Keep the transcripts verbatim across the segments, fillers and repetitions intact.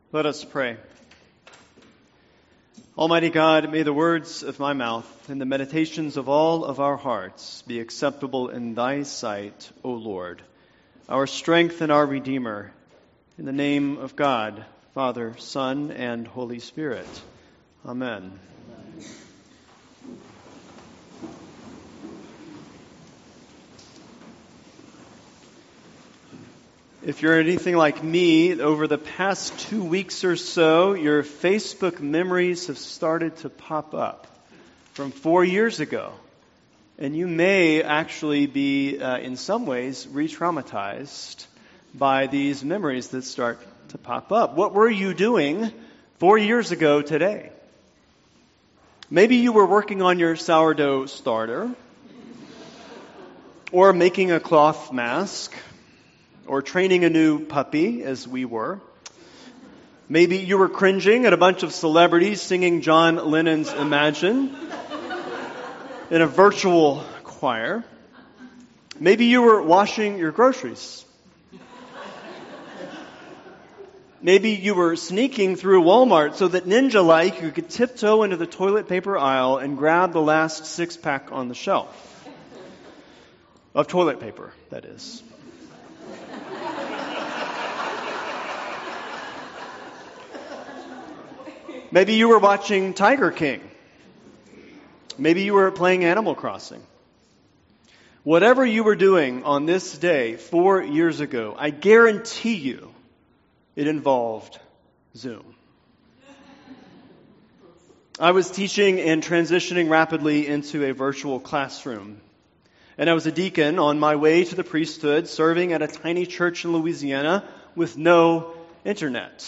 Let us pray. Almighty God, may the words of my mouth and the meditations of all of our hearts be acceptable in thy sight, O Lord, our strength and our Redeemer, in the name of God, Father, Son, and Holy Spirit. Amen. If you're anything like me, over the past two weeks or so, your Facebook memories have started to pop up from four years ago. And you may actually be, uh, in some ways, re-traumatized by these memories that start to pop up. What were you doing four years ago today? Maybe you were working on your sourdough starter, or making a cloth mask, or training a new puppy, as we were. Maybe you were cringing at a bunch of celebrities singing John Lennon's Imagine in a virtual choir. Maybe you were washing your groceries. Maybe you were sneaking through Walmart so that ninja-like you could tiptoe into the toilet paper aisle and grab the last six-pack on the shelf. Of toilet paper, that is. Maybe you were watching Tiger King. Maybe you were playing Animal Crossing. Whatever you were doing on this day four years ago, I guarantee you it involved Zoom. I was teaching and transitioning rapidly into a virtual classroom. And I was a deacon on my way to the priesthood, serving at a tiny church in Louisiana with no internet.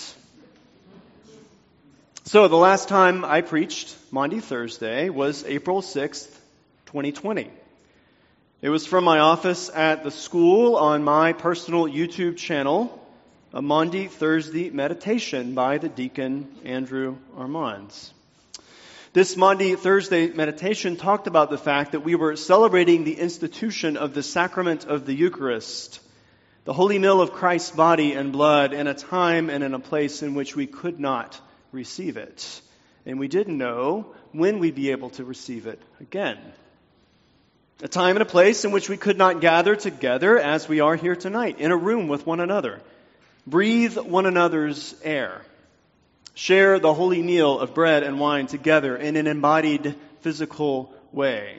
So the last time I preached, Maundy Thursday, was April sixth, twenty twenty. It was from my office at the school on my personal YouTube channel, a Maundy Thursday meditation by the deacon Andrew Armands. This Maundy Thursday meditation talked about the fact that we were celebrating the institution of the sacrament of the Eucharist, the holy meal of Christ's body and blood, in a time and in a place in which we could not receive it. And we didn't know when we'd be able to receive it again. A time and a place in which we could not gather together as we are here tonight, in a room with one another, breathe one another's air, share the holy meal of bread and wine together in an embodied physical way.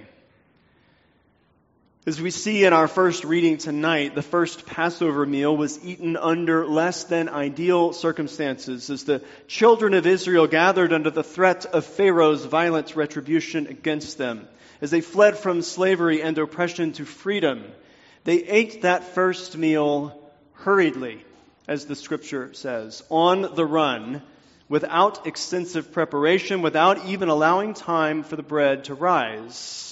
As we see in our first reading tonight, the first Passover meal was eaten under less than ideal circumstances as the children of Israel gathered under the threat of Pharaoh's violent retribution against them. As they fled from slavery and oppression to freedom, they ate that first meal hurriedly, as the scripture says, on the run, without extensive preparation, without even allowing time for the bread to rise.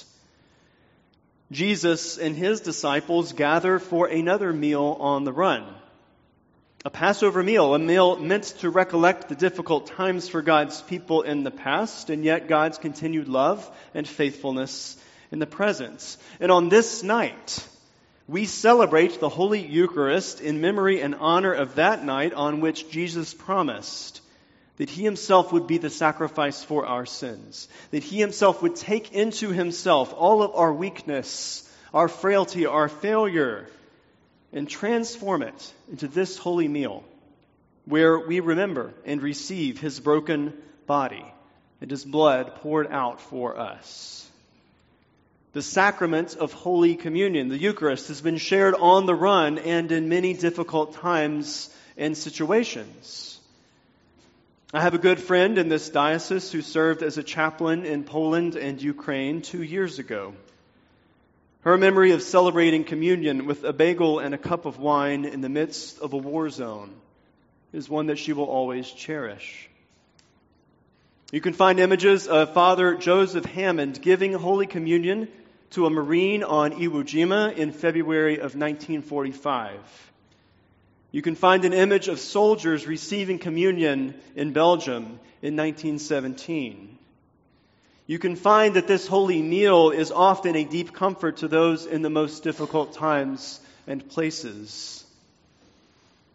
Jesus and his disciples gather for another meal on the run. A Passover meal, a meal meant to recollect the difficult times for God's people in the past, and yet God's continued love and faithfulness in the present. And on this night, we celebrate the Holy Eucharist in memory and honor of that night on which Jesus promised that he himself would be the sacrifice for our sins, that he himself would take into himself all of our weakness, our frailty, our failure, and transform it into this holy meal where we remember and receive his broken body and his blood poured out for us. The sacrament of Holy Communion, the Eucharist, has been shared on the run and in many difficult times and situations. I have a good friend in this diocese who served as a chaplain in Poland and Ukraine two years ago. Her memory of celebrating communion with a bagel and a cup of wine in the midst of a war zone is one that she will always cherish. You can find images of Father Joseph Hammond giving Holy Communion to a Marine on Iwo Jima in February of nineteen forty-five. You can find an image of soldiers receiving communion in Belgium in nineteen seventeen. You can find that this holy meal is often a deep comfort to those in the most difficult times and places.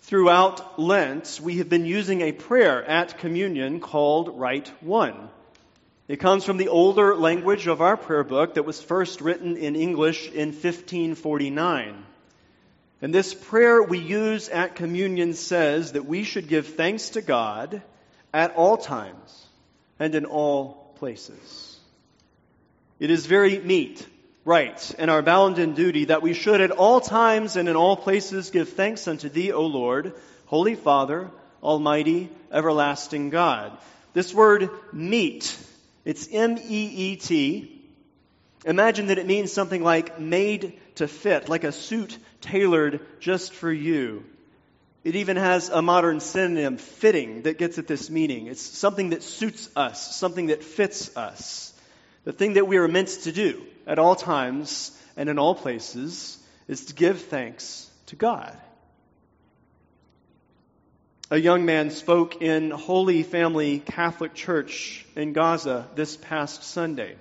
Throughout Lent, we have been using a prayer at communion called Rite One. It comes from the older language of our prayer book that was first written in English in fifteen forty-nine. And this prayer we use at communion says that we should give thanks to God at all times and in all places. It is very meet, right, and our bounden duty that we should at all times and in all places give thanks unto Thee, O Lord, Holy Father, Almighty, everlasting God. This word meet, it's M E E T. Imagine that it means something like made to fit, like a suit tailored just for you. It even has a modern synonym, fitting, that gets at this meaning. It's something that suits us, something that fits us. The thing that we are meant to do at all times and in all places is to give thanks to God. A young man spoke in Holy Family Catholic Church in Gaza this past Sunday.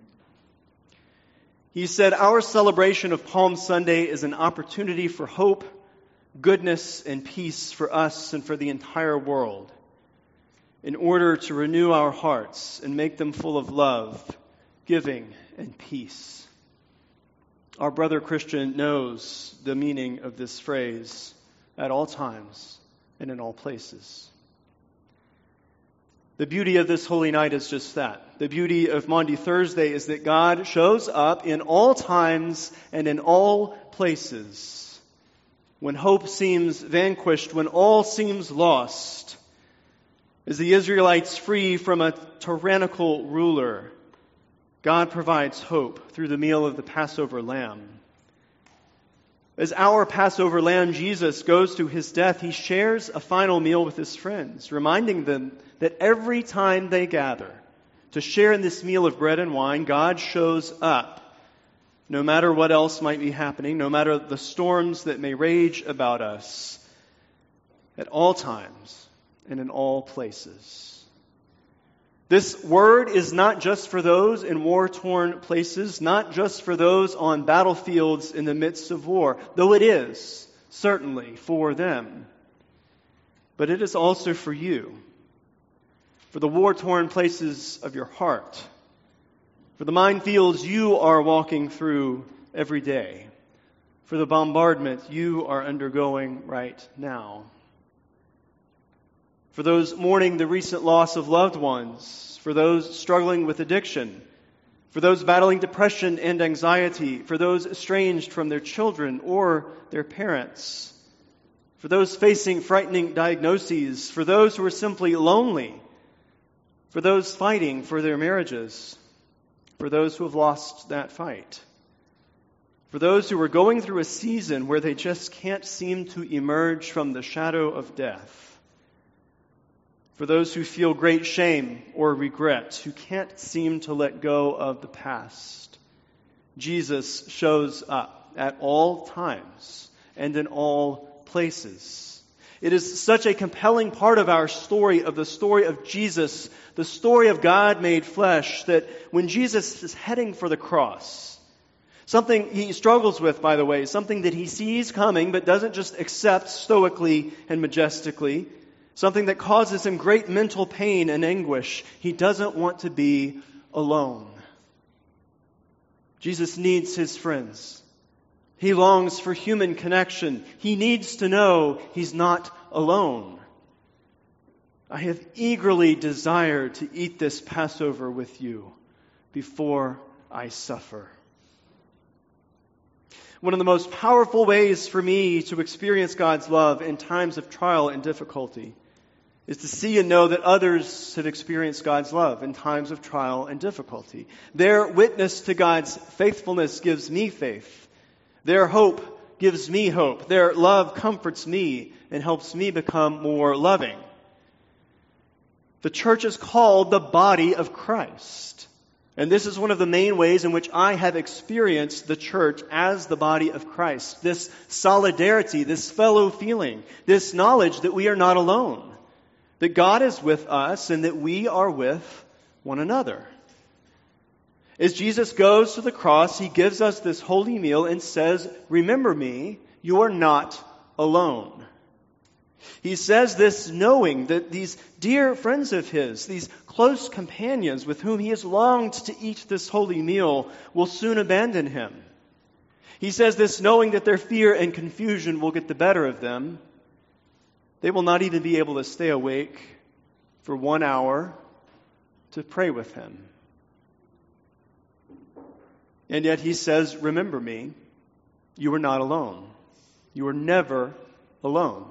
He said, "Our celebration of Palm Sunday is an opportunity for hope, goodness, and peace for us and for the entire world, in order to renew our hearts and make them full of love, giving, and peace." Our brother Christian knows the meaning of this phrase at all times and in all places. The beauty of this holy night is just that. The beauty of Maundy Thursday is that God shows up in all times and in all places. When hope seems vanquished, when all seems lost, as the Israelites free from a tyrannical ruler, God provides hope through the meal of the Passover lamb. As our Passover lamb, Jesus, goes to his death, he shares a final meal with his friends, reminding them that every time they gather to share in this meal of bread and wine, God shows up. No matter what else might be happening, no matter the storms that may rage about us, at all times and in all places. This word is not just for those in war-torn places, not just for those on battlefields in the midst of war, though it is, certainly, for them. But it is also for you, for the war-torn places of your heart, for the minefields you are walking through every day, for the bombardment you are undergoing right now. For those mourning the recent loss of loved ones, for those struggling with addiction, for those battling depression and anxiety, for those estranged from their children or their parents, for those facing frightening diagnoses, for those who are simply lonely, for those fighting for their marriages, for those who have lost that fight, for those who are going through a season where they just can't seem to emerge from the shadow of death, for those who feel great shame or regret, who can't seem to let go of the past. Jesus shows up at all times and in all places. It is such a compelling part of our story, of the story of Jesus, the story of God made flesh, that when Jesus is heading for the cross, something he struggles with, by the way, something that he sees coming but doesn't just accept stoically and majestically, something that causes him great mental pain and anguish. He doesn't want to be alone. Jesus needs his friends. He longs for human connection. He needs to know he's not alone. I have eagerly desired to eat this Passover with you before I suffer. One of the most powerful ways for me to experience God's love in times of trial and difficulty is to see and know that others have experienced God's love in times of trial and difficulty. Their witness to God's faithfulness gives me faith. Their hope gives me hope. Their love comforts me and helps me become more loving. The church is called the body of Christ. And this is one of the main ways in which I have experienced the church as the body of Christ. This solidarity, this fellow feeling, this knowledge that we are not alone, that God is with us and that we are with one another. As Jesus goes to the cross, he gives us this holy meal and says, "Remember me, you are not alone." He says this knowing that these dear friends of his, these close companions with whom he has longed to eat this holy meal, will soon abandon him. He says this knowing that their fear and confusion will get the better of them. They will not even be able to stay awake for one hour to pray with him. And yet he says, remember me, you are not alone. You are never alone.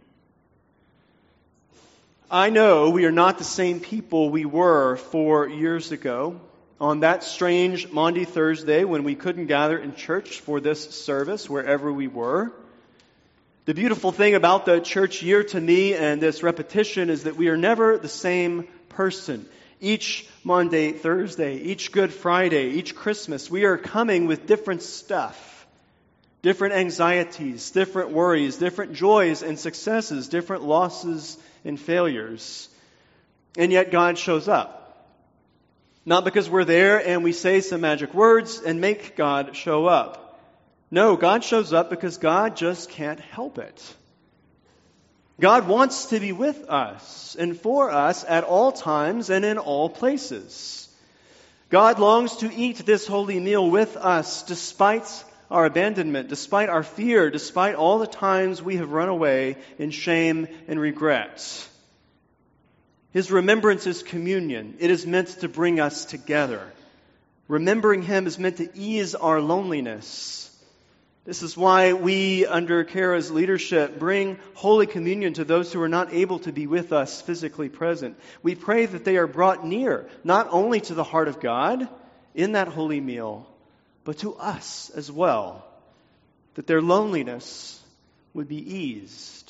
I know we are not the same people we were four years ago. On that strange Maundy Thursday when we couldn't gather in church for this service wherever we were. The beautiful thing about the church year to me and this repetition is that we are never the same person. Each Maundy Thursday, each Good Friday, each Christmas, we are coming with different stuff. Different anxieties, different worries, different joys and successes, different losses and failures. And yet God shows up. Not because we're there and we say some magic words and make God show up. No, God shows up because God just can't help it. God wants to be with us and for us at all times and in all places. God longs to eat this holy meal with us despite our abandonment, despite our fear, despite all the times we have run away in shame and regret. His remembrance is communion. It is meant to bring us together. Remembering Him is meant to ease our loneliness. This is why we, under Kara's leadership, bring Holy Communion to those who are not able to be with us physically present. We pray that they are brought near, not only to the heart of God in that holy meal, but to us as well, that their loneliness would be eased.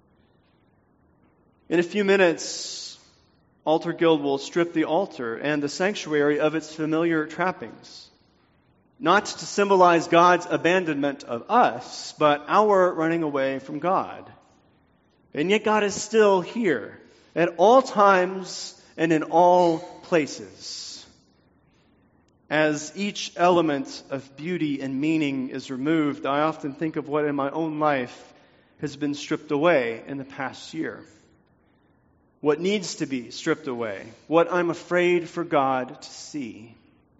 In a few minutes, Altar Guild will strip the altar and the sanctuary of its familiar trappings, not to symbolize God's abandonment of us, but our running away from God. And yet God is still here at all times and in all places. As each element of beauty and meaning is removed, I often think of what in my own life has been stripped away in the past year. What needs to be stripped away. What I'm afraid for God to see.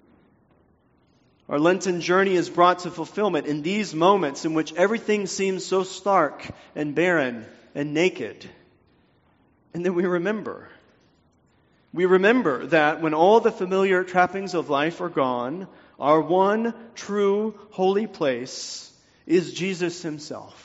Our Lenten journey is brought to fulfillment in these moments in which everything seems so stark and barren and naked. And then we remember. We remember that when all the familiar trappings of life are gone, our one true holy place is Jesus Himself.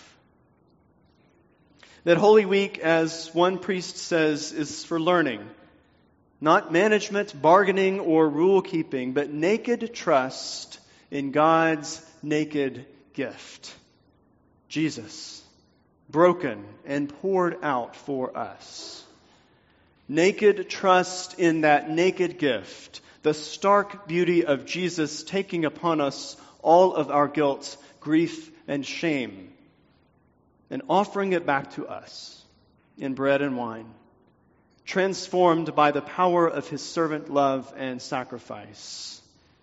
That Holy Week, as one priest says, is for learning. Not management, bargaining, or rule-keeping, but naked trust in God's naked gift. Jesus, broken and poured out for us. Naked trust in that naked gift, the stark beauty of Jesus taking upon us all of our guilt, grief, and shame, and offering it back to us in bread and wine, transformed by the power of His servant love and sacrifice.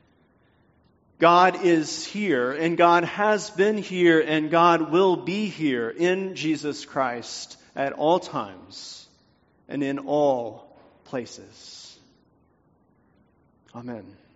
God is here, and God has been here, and God will be here in Jesus Christ at all times and in all places. Amen.